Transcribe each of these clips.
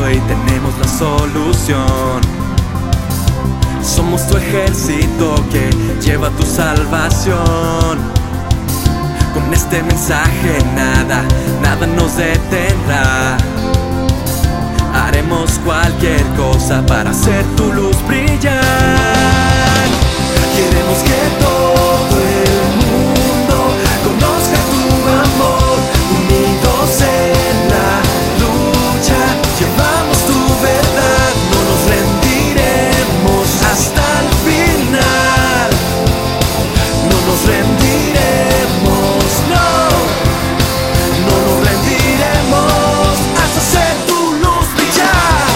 perdido y tenemos la solución. Somos tu ejército que lleva tu salvación. Con este mensaje nada nos detendrá. Haremos cualquier cosa para hacer tu luz brillar. Queremos que todo el mundo conozca tu amor. Unidos en la lucha, llevamos tu verdad. No nos rendiremos hasta el final. No nos rendiremos, no. No nos rendiremos hasta hacer tu luz brillar.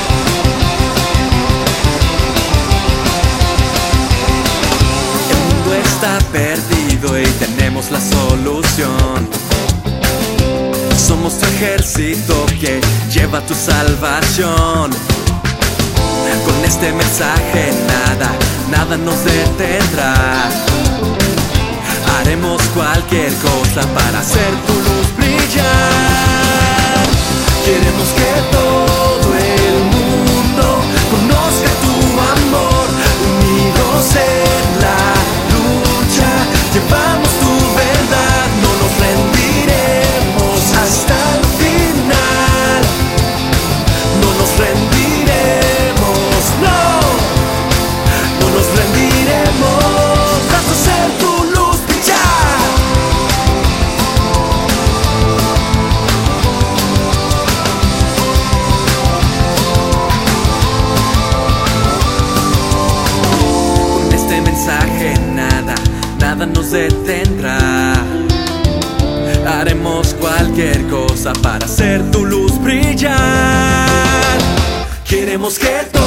El mundo está perdido y tenemos la solución. Somos tu ejército que lleva tu salvación. Con este mensaje nada nos detendrá. Haremos cualquier cosa para hacer tu luz brillar. Queremos que todo el mundo conozca tu amor. Unidos en la lucha, llevamos tu verdad. No nos rendiremos hasta el final. No nos rendiremos, no. No nos rendiremos hasta hacer tu luz brillar. Con este mensaje nada nos detendrá. Haremos cualquier cosa para hacer tu luz brillar. Queremos que